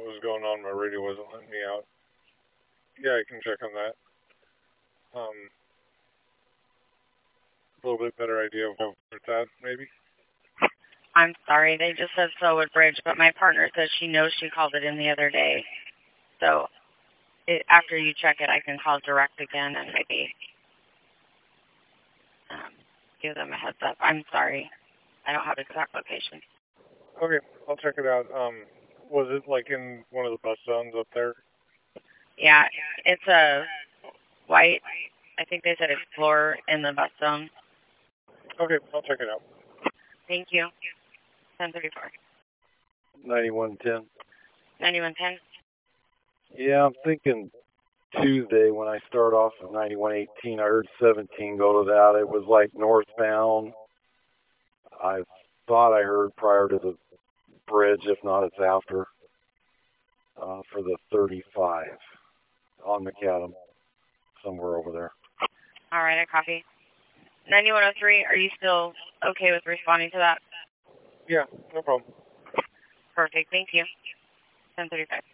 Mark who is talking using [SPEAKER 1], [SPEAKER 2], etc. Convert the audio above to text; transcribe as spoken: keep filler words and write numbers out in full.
[SPEAKER 1] was going on. My radio wasn't letting me out. Yeah, I can check on that. Um, a little bit better idea of where it's at, maybe.
[SPEAKER 2] I'm sorry, they just said Selwood Bridge, but my partner says she knows she called it in the other day. So it, after you check it, I can call direct again and maybe um, give them a heads up. I'm sorry. I don't have exact location.
[SPEAKER 1] Okay, I'll check it out. Um, was it like in one of the bus zones up there?
[SPEAKER 2] Yeah, it's a white, I think they said Explorer in the bus zone.
[SPEAKER 1] Okay, I'll check it out.
[SPEAKER 2] Thank you. ten thirty-four.
[SPEAKER 3] ninety-one ten.
[SPEAKER 2] ninety-one ten?
[SPEAKER 3] Yeah, I'm thinking Tuesday when I start off at ninety-one eighteen, I heard seventeen go to that. It was like northbound. I thought I heard prior to the bridge, if not it's after, uh, for the thirty-five on McAdam, somewhere over there.
[SPEAKER 2] All right, I copy. ninety-one oh three, are you still okay with responding to that?
[SPEAKER 1] Yeah, no problem.
[SPEAKER 2] Perfect, thank you. ten thirty-five.